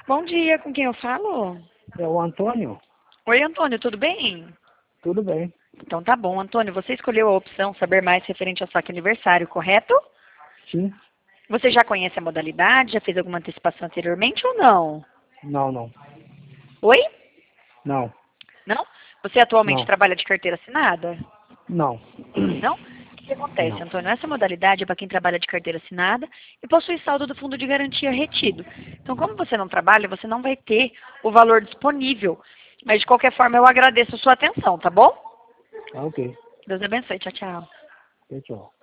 Bom dia, com quem eu falo? É o Antônio? Oi, Antônio, tudo bem? Tudo bem. Então tá bom, Antônio, você escolheu a opção saber mais referente ao saque aniversário, correto? Sim? Você já conhece a modalidade, já fez alguma antecipação anteriormente ou não? Não, não. Oi? Não. Não? Você atualmente Não. trabalha de carteira assinada? Não. Não? O que acontece, Não. Antônio? Essa modalidade é para quem trabalha de carteira assinada e possui saldo do fundo de garantia retido. Então, como você não trabalha, você não vai ter o valor disponível. Mas, de qualquer forma, eu agradeço a sua atenção, tá bom? Ah, ok. Deus abençoe. Tchau, tchau. Tchau.